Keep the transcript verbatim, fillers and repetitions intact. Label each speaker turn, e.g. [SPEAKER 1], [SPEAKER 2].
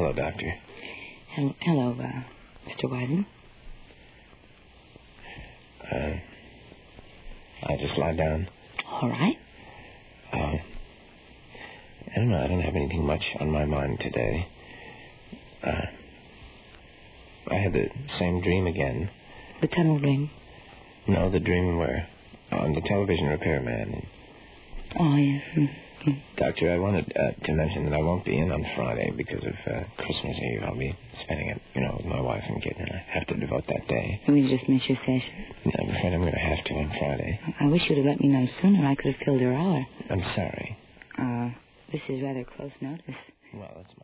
[SPEAKER 1] Hello, Doctor.
[SPEAKER 2] Hello, hello uh, Mister Wyden.
[SPEAKER 1] Uh, I'll just lie down.
[SPEAKER 2] All right.
[SPEAKER 1] Uh, I don't know. I don't have anything much on my mind today. Uh, I had the same dream again.
[SPEAKER 2] The tunnel dream?
[SPEAKER 1] No, the dream where on the television repairman.
[SPEAKER 2] Oh, yes. Mm-hmm.
[SPEAKER 1] Doctor, I wanted uh, to mention that I won't be in on Friday because of uh, Christmas Eve. I'll be spending it, you know, with my wife and kid, and I have to devote that day.
[SPEAKER 2] You mean you just miss your session?
[SPEAKER 1] Yeah, I'm afraid I'm going to have to on Friday.
[SPEAKER 2] I wish you'd have let me know sooner. I could have filled your hour.
[SPEAKER 1] I'm sorry.
[SPEAKER 2] Uh, this is rather close notice.
[SPEAKER 1] Well, it's